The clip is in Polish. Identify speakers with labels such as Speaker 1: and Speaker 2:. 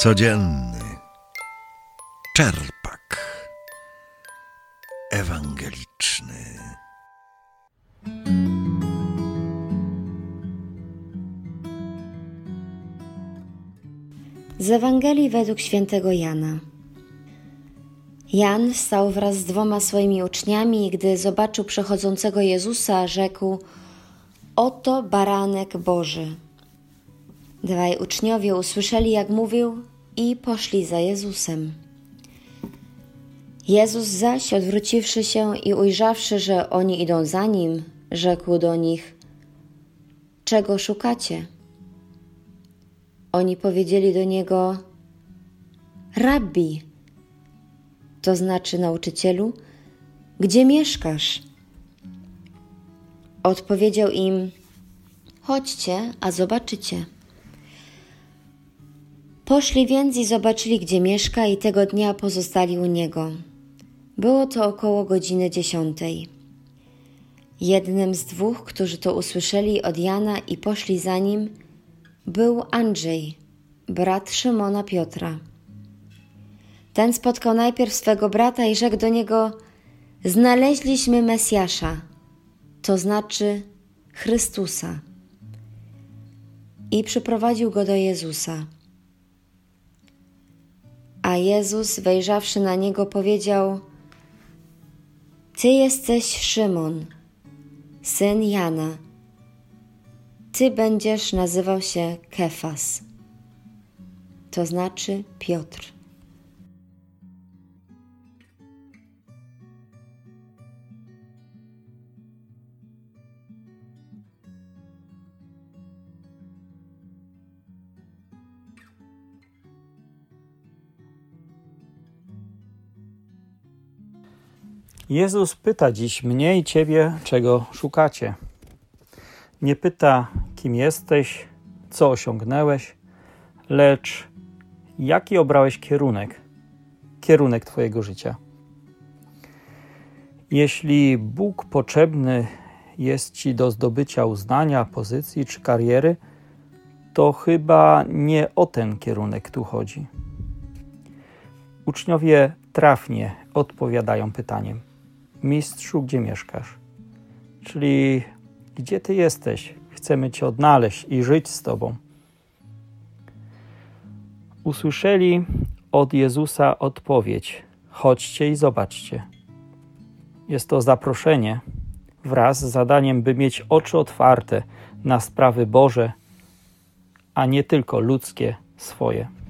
Speaker 1: Codzienny czerpak ewangeliczny.
Speaker 2: Z Ewangelii według świętego Jana. Jan stał wraz z 2 swoimi uczniami i gdy zobaczył przechodzącego Jezusa, rzekł: Oto baranek Boży. 2 uczniowie usłyszeli, jak mówił, i poszli za Jezusem. Jezus zaś, odwróciwszy się i ujrzawszy, że oni idą za Nim, rzekł do nich: Czego szukacie? Oni powiedzieli do Niego: Rabbi, to znaczy nauczycielu, gdzie mieszkasz? Odpowiedział im: Chodźcie, a zobaczycie. Poszli więc i zobaczyli, gdzie mieszka, i tego dnia pozostali u Niego. Było to około godziny 10. Jednym z 2, którzy to usłyszeli od Jana i poszli za Nim, był Andrzej, brat Szymona Piotra. Ten spotkał najpierw swego brata i rzekł do niego: Znaleźliśmy Mesjasza, to znaczy Chrystusa. I przyprowadził go do Jezusa. A Jezus, wejrzawszy na niego, powiedział: Ty jesteś Szymon, syn Jana. Ty będziesz nazywał się Kefas, to znaczy Piotr.
Speaker 3: Jezus pyta dziś mnie i Ciebie, czego szukacie. Nie pyta, kim jesteś, co osiągnąłeś, lecz jaki obrałeś kierunek Twojego życia. Jeśli Bóg potrzebny jest Ci do zdobycia uznania, pozycji czy kariery, to chyba nie o ten kierunek tu chodzi. Uczniowie trafnie odpowiadają pytaniem: Mistrzu, gdzie mieszkasz? Czyli gdzie Ty jesteś? Chcemy Cię odnaleźć i żyć z Tobą. Usłyszeli od Jezusa odpowiedź: chodźcie i zobaczcie. Jest to zaproszenie wraz z zadaniem, by mieć oczy otwarte na sprawy Boże, a nie tylko ludzkie, swoje.